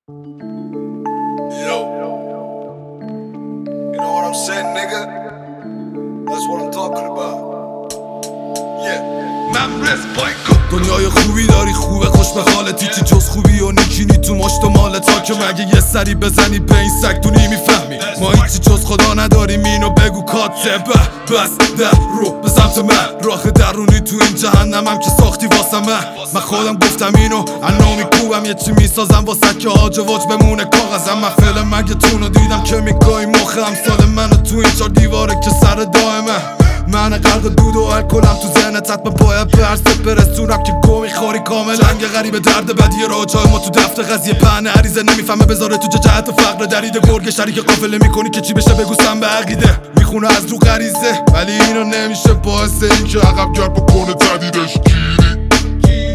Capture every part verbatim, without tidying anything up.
Yo, you know what I'm saying, nigga? That's what I'm talking about. Yeah. من رس بایکو دنیای خوبی داری خوبه خوش به حالت هیچی جز خوبی و نیکینی تو مشت و مالت ها که مگه یه سری بزنی به این سگ تو نیمیفهمی ما هیچی جز خدا نداریم اینو بگو کاتبه بس در رو به سمت من راه درونی تو این جهنمم که ساختی واسه من من خودم گفتم اینو انا میکوبم یه چی میسازم واسه که آج واج بمونه کاغذم من فعل مگه تونو دیدم که میگای مخ امثال منو تو این چار دیواره که سر دائمه من غرق دود و الکلم تو ذهنت حتما باید برست برسونم که گو میخوری کامل جنگ غریب درد بدی راه جای ما تو دفتر قضیه پهنه عریضه نمیفهمه بذاره تو جهت فقر دریده گرگ شریک قافله میکنی که چی بشه بگو سم به عقیده میخونه از رو غریزه ولی اینو نمیشه باعث این که عقب گرد بکنه تدیدش گیری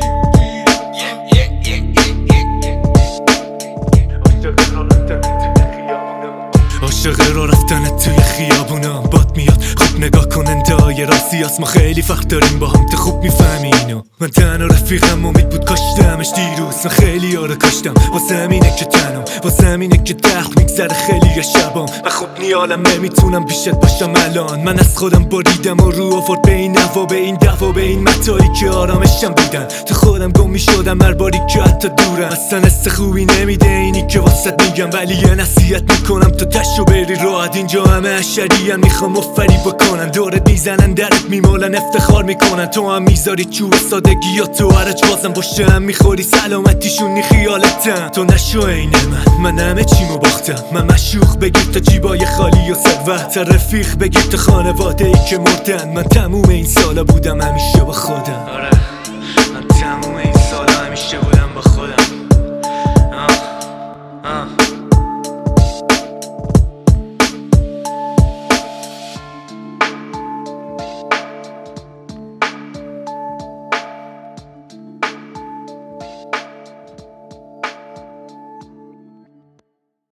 عاشق را رفتن توی خیابونا باد میاد خوب نگاه کننده های راستی است ما خیلی فرق داریم با هم تو خوب میفهمی اینو من تنها رفیقم امید بود کاشتمش دیروز من خیلی ها رو کاشتم واسه همینه که تنم واسه همینه که دخل میگذره خیلی شبام من خوب نیالم نمیتونم پیشت باشم الان من از خودم باریدم و رو آورد به این نوا به این دوا به این متایی که آرامشم بودن تو خودم گم میشدم هر باری که حتی دورم اصلا است خوبی نمیده اینی که واسط میگم ولی یه نصیحت میکنم تو تشو بری راحت اینجا همه اشرین میخوام مفری بکنن دورت میزنن درت میمالن افتخار میکنن تو هم میذاری چوب سادگی یا تو هرچ بازم باشه هم میخوری سلامتیشونی خیالتم تو نشو این من من همه چیمو باختم من مشوخ بگیر تا جیبای خالی و ثروت رفیق بگیر تا خانواده ای که مردن من تموم این سالا بودم همیشه با خودم آره من تموم این سالا همیشه با